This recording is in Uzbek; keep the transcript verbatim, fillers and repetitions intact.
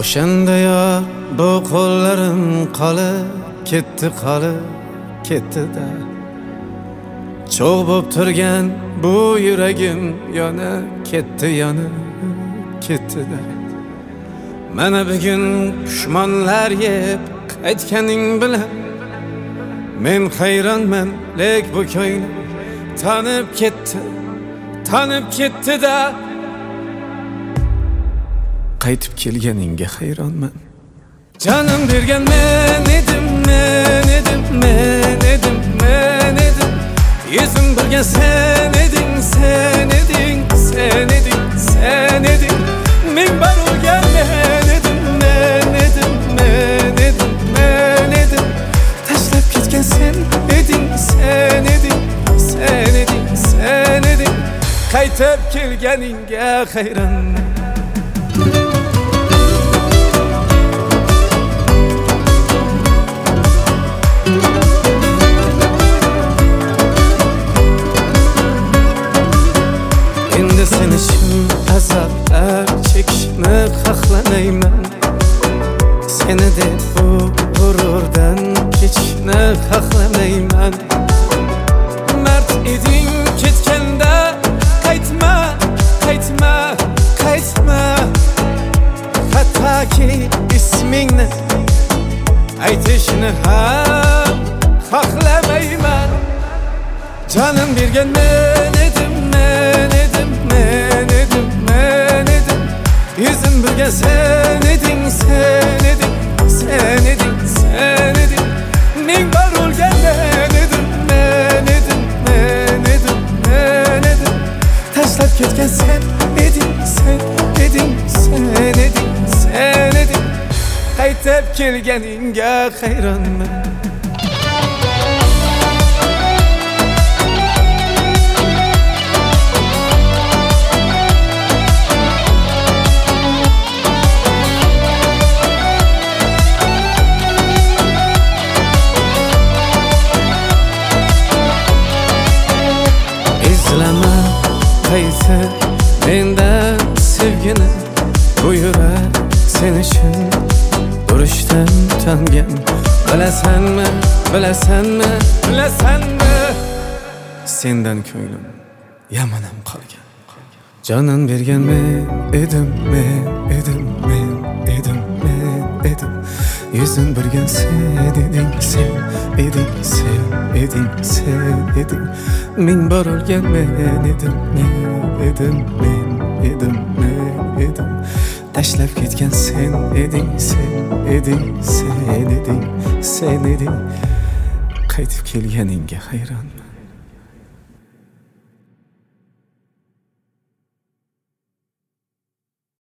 O'shanda yor bu qo'llarim qolib ketdi, qolib ketdi-da. Cho'g' bo'p turgan bu yuragim yonib ketdi, yonib ketdi-da. Mana bugun pushmonlar yeb qaytganing bilan men hayronman, lek bu ko'nglim tanib ketdi, tanib ketdi-da. Qaytib kelganingga hayronman. Canım bergan men edim, men edim, men edim, men edim. Yuzim burgan sen eding, sen eding, sen eding, sen eding. Ming bar urgan men edim, men edim, men edim, men edim. Tashlab ketgan sen eding, sen eding, sen eding, sen eding. Qaytib kelganingga hayronman. Endi sen uchun azoblar chekishni xohlamayman. Seni deb bu g'ururdan kechishni xohlamayman. Mard eding ketganda qaytma, qaytma, qaytma. Hattoki ismingni aytishni ham xohlamayman. Canım bergan men edim, men edim, men edim, men edim. Yuzim burgan sen eding, sen eding, sen eding, sen eding. Ming bar o'lgan men edim, men edim, men edim, men edim. Tashlab ketgan sen eding, sen eding, sen eding, sen eding. Qaytib kelganingga hayronman. İzleme qaytib mendan sevgini. Bu yurak sen uchun urushdan tangan. Bilasanmi, bilasanmi, bilasanmi? Sendan ko'nglim yamanam qolgan. Jonim bergan men edim, men edim, men edim, men edim. Yuzim burgan sen eding, sen eding, sen eding, sen eding. Ming bor o'lgan men edim, men edim, men edim, men edim. Tashlab ketgan sen eding, sen eding, sen eding, sen eding. Qaytib kelganingga hayron.